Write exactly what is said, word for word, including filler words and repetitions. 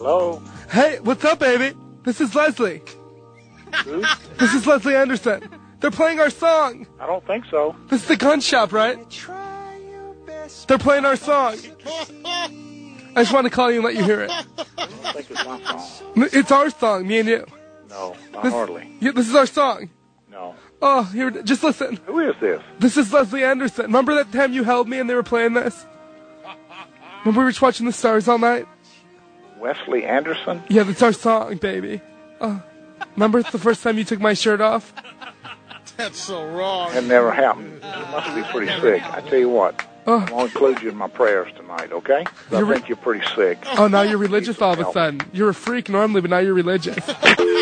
Hello? Hey, what's up, baby? This is Leslie. Who? This is Leslie Anderson. They're playing our song. I don't think so. This is the gun shop, right? They're playing our song. I just want to call you and let you hear it. I don't think it's my song. It's our song, me and you. No, not This, hardly. yeah, this is our song. No. Oh, here, just listen. Who is this? This is Leslie Anderson. Remember that time you held me and they were playing this? Remember we were just watching the stars all night? Wesley Anderson? Yeah, that's our song, baby. Oh, remember the first time you took my shirt off? That's so wrong. That never happened. You must be pretty sick. I tell you what. Oh. I'm going to include you in my prayers tonight, okay? I You're re- think you're pretty sick. Oh, now you're religious all of a sudden. You're a freak normally, but now you're religious.